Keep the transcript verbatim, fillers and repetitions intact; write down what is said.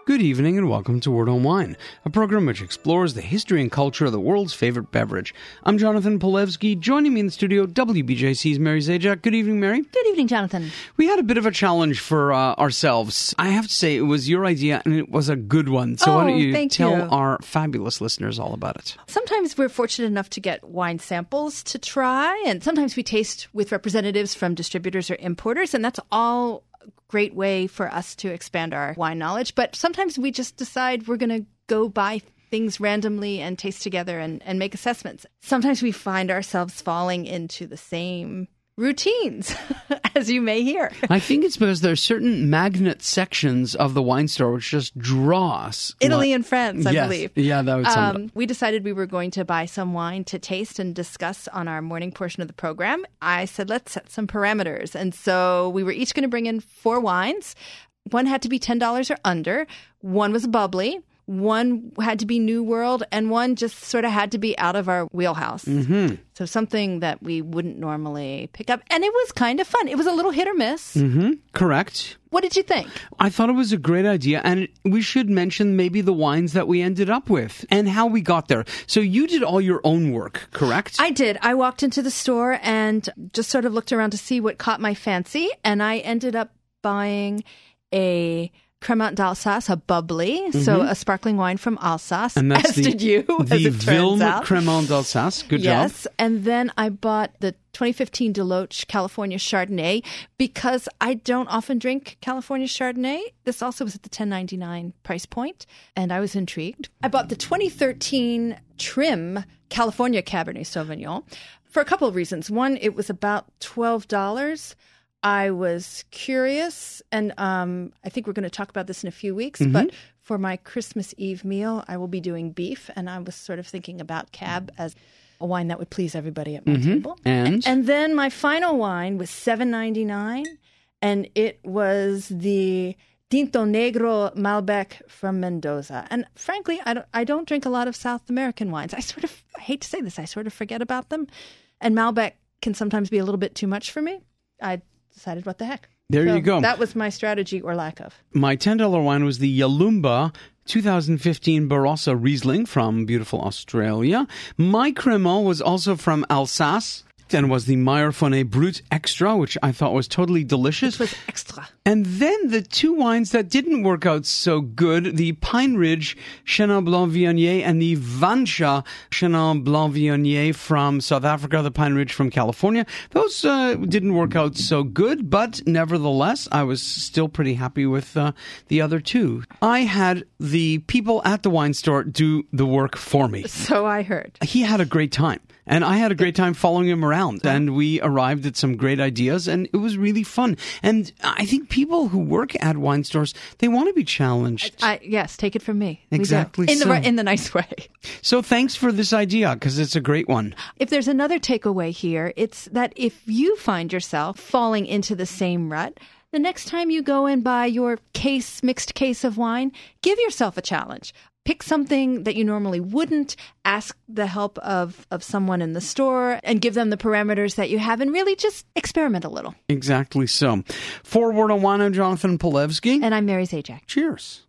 Good evening and welcome to Word on Wine, a program which explores the history and culture of the world's favorite beverage. I'm Jonathan Polewski. Joining me in the studio, W B J C's Mary Zajac. Good evening, Mary. Good evening, Jonathan. We had a bit of a challenge for uh, ourselves. I have to say it was your idea and it was a good one. So oh, why don't you thank tell you. our fabulous listeners all about it? Sometimes we're fortunate enough to get wine samples to try, and sometimes we taste with representatives from distributors or importers, and that's all great way for us to expand our wine knowledge. But sometimes we just decide we're going to go buy things randomly and taste together and, and make assessments. Sometimes we find ourselves falling into the same routines, as you may hear. I think it's because there are certain magnet sections of the wine store which just draw us. Italy and France, I yes. believe. Yeah, that would sound um, We decided we were going to buy some wine to taste and discuss on our morning portion of the program. I said, let's set some parameters. And so we were each going to bring in four wines. One had to be ten dollars or under. One was bubbly. One had to be New World, and one just sort of had to be out of our wheelhouse. Mm-hmm. So something that we wouldn't normally pick up. And it was kind of fun. It was a little hit or miss. Mm-hmm. Correct. What did you think? I thought it was a great idea, and we should mention maybe the wines that we ended up with and how we got there. So you did all your own work, correct? I did. I walked into the store and just sort of looked around to see what caught my fancy, and I ended up buying a Cremant d'Alsace, a bubbly, mm-hmm. so a sparkling wine from Alsace, and that's as the, did you, the as it turns Vilme out. Cremant d'Alsace. Good yes. job. And then I bought the twenty fifteen Deloach California Chardonnay because I don't often drink California Chardonnay. This also was at the ten ninety-nine price point, and I was intrigued. I bought the twenty thirteen Trim California Cabernet Sauvignon for a couple of reasons. One, it was about twelve dollars. I was curious, and um, I think we're going to talk about this in a few weeks, mm-hmm. but for my Christmas Eve meal, I will be doing beef, and I was sort of thinking about Cab as a wine that would please everybody at my mm-hmm. table. And? and then my final wine was seven ninety-nine, and it was the Tinto Negro Malbec from Mendoza. And frankly, I don't, I don't drink a lot of South American wines. I sort of, I hate to say this, I sort of forget about them, and Malbec can sometimes be a little bit too much for me. I decided, what the heck? There so you go. That was my strategy or lack of. My ten dollars wine was the Yalumba twenty fifteen Barossa Riesling from beautiful Australia. My Cremant was also from Alsace. Then was the Meyer Fonet Brut Extra, which I thought was totally delicious. It was extra. And then the two wines that didn't work out so good, the Pine Ridge Chenin Blanc Viognier and the Vansha Chenin Blanc Viognier from South Africa, the Pine Ridge from California. Those uh, didn't work out so good, but nevertheless, I was still pretty happy with uh, the other two. I had the people at the wine store do the work for me. So I heard. He had a great time. And I had a great time following him around, and we arrived at some great ideas, and it was really fun. And I think people who work at wine stores, they want to be challenged. I, yes, take it from me. Exactly in so. the in the nice way. So thanks for this idea, because it's a great one. If there's another takeaway here, it's that if you find yourself falling into the same rut, the next time you go and buy your case, mixed case of wine, give yourself a challenge. Pick something that you normally wouldn't, ask the help of, of someone in the store, and give them the parameters that you have, and really just experiment a little. Exactly so. For Word on Wine, I'm Jonathan Polewski. And I'm Mary Zajac. Cheers.